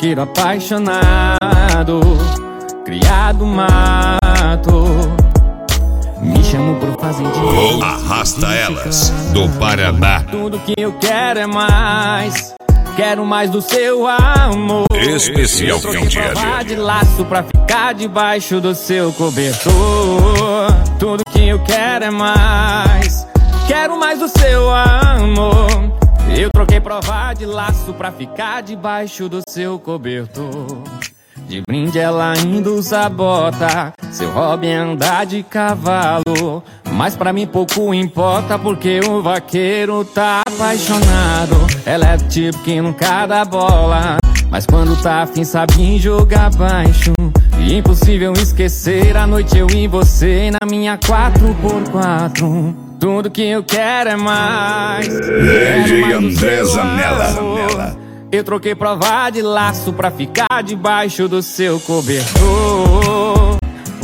roqueiro apaixonado, criado mato. Me chamo pro fazendinho. Arrasta Elas, do Paraná. Tudo que eu quero é mais. Quero mais do seu amor. Especial fim de Provar de laço pra ficar debaixo do seu cobertor. Tudo que eu quero é mais. Quero mais do seu amor. Eu troquei prova de laço pra ficar debaixo do seu cobertor. De brinde ela ainda usa bota, seu hobby é andar de cavalo. Mas pra mim pouco importa, porque o vaqueiro tá apaixonado. Ela é do tipo que nunca dá bola, mas quando tá afim sabe jogar baixo. E impossível esquecer a noite eu e você na minha 4x4. Tudo que eu quero é mais. DJ André Zanella. Eu troquei prova de laço pra ficar debaixo do seu cobertor.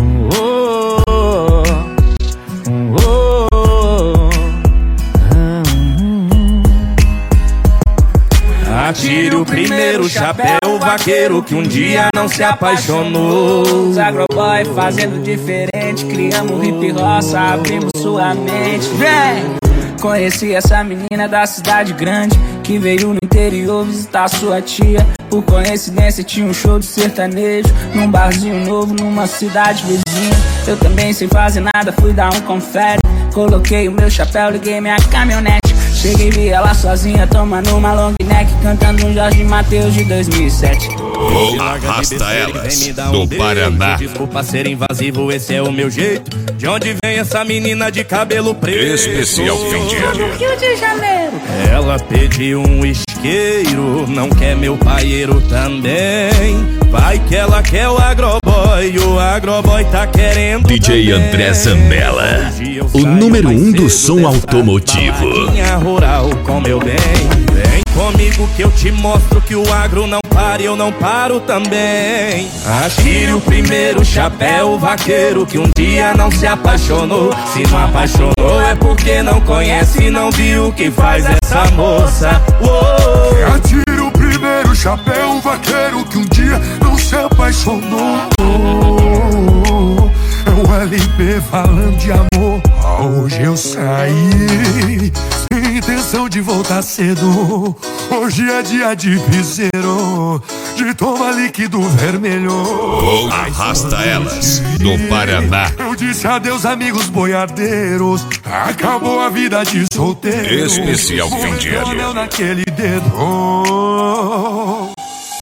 Atire o primeiro chapéu, vaqueiro que um dia não se apaixonou. Os agroboy fazendo diferente, criamos hip roça, abrimos sua mente. Vem! Conheci essa menina da cidade grande, que veio no interior visitar sua tia. Por coincidência tinha um show de sertanejo num barzinho novo numa cidade vizinha. Eu também sem fazer nada, fui dar um confere. Coloquei o meu chapéu, liguei minha caminhonete. Cheguei e vi ela sozinha tomando uma long neck, cantando um Jorge Mateus de 2007. Arrasta Elas, do Paraná. Desculpa ser invasivo, esse é o meu jeito. De onde vem essa menina de cabelo preto? Especial fim de ano. Rio de Janeiro. Ela pediu um isqueiro, não quer meu paieiro também. Vai que ela quer o agroboy tá querendo DJ também. André Zanella, o número 1 do som automotivo. Rural com meu bem, vem comigo que eu te mostro que o agro não para e eu não paro também. Atire o primeiro chapéu, vaqueiro que um dia não se apaixonou. Se não apaixonou é porque não conhece e não viu o que faz essa moça. Uou. Atire o primeiro chapéu, vaqueiro que um dia não se apaixonou. É o LP falando de amor. Hoje eu saí sem intenção de voltar cedo. Hoje é dia de piseiro, de tomar líquido vermelho. Arrasta Elas, do Paraná. Eu disse adeus amigos boiadeiros, acabou a vida de solteiro. Especial fim de ano. Naquele dedo.